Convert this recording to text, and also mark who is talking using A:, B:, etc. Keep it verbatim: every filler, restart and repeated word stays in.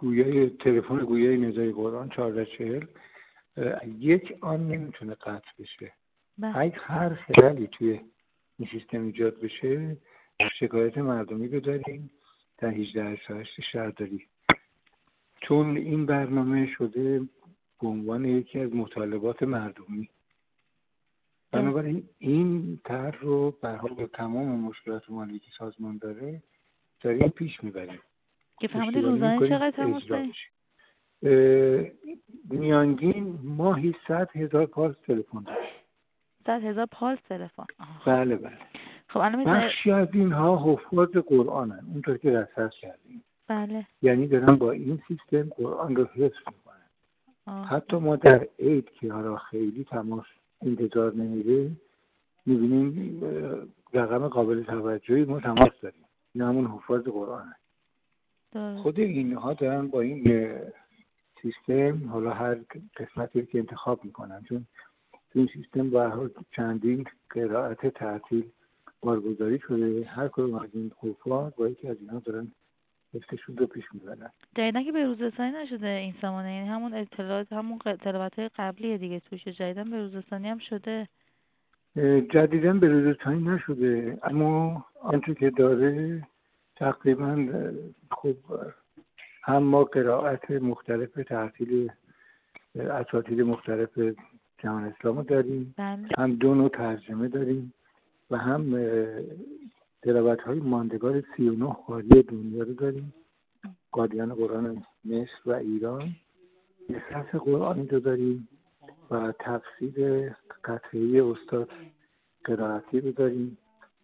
A: گویای تلفن گویای ندای قرآن چهارده چهل یک آن نمیتونه قطع بشه. اگه هر خلالی توی این سیستم ایجاد بشه شکایت مردمی رو داریم در هجده هشت هشت شهرداری، چون این برنامه شده به عنوان یکی از مطالبات مردمی. بنابراین این طرح رو به حال تمام مشکلات مالی که سازمان داره داریم پیش میبریم
B: که فهمید روزانه چقدر تماس داریم؟
A: میانگین ماهی صد هزار پالس تلفن داریم.
B: صد هزار پالس تلفن؟
A: بله بله.
B: خب الان
A: بخشی از اینها حفاظ قرآنن اونطور که رصد کردیم.
B: بله.
A: یعنی دارن با این سیستم قرآن رو حفظ میکنن. حتی ما در عید که حالا خیلی تماس انتظار نمیره میبینیم رقم قابل توجهی ما تماس داریم. این همون حفاظ قرآن هست. خود اینها دارن با این سیستم حالا هر قسمتی که انتخاب میکنن، چون این سیستم به هر حال چندین قرائت تعطیل بارگذاری شده، هر کدوم از این حفاظ با یکی از اینها دارن حفظشون رو پیش میبرن.
B: جدیدن که به روز رسانی نشده این سامانه، یعنی همون اطلاعات همون تلاوت‌های قبلیه دیگه توش، جدیدن به روز رسانی هم شده.
A: جدیدن به روز رسانی نشده، اما آنچه که داره تقریبا خب هم ما قرائت مختلف تعطیل اساتید مختلف جهان اسلام داریم،
B: بله.
A: هم دو نوع ترجمه داریم و هم تلاوت‌های ماندگار سی و نه قاری دنیا رو داریم، قاریان قرآن مصر و ایران، نصف قرآنی رو داریم و تفسیر قطعی استاد قرائتی رو داریم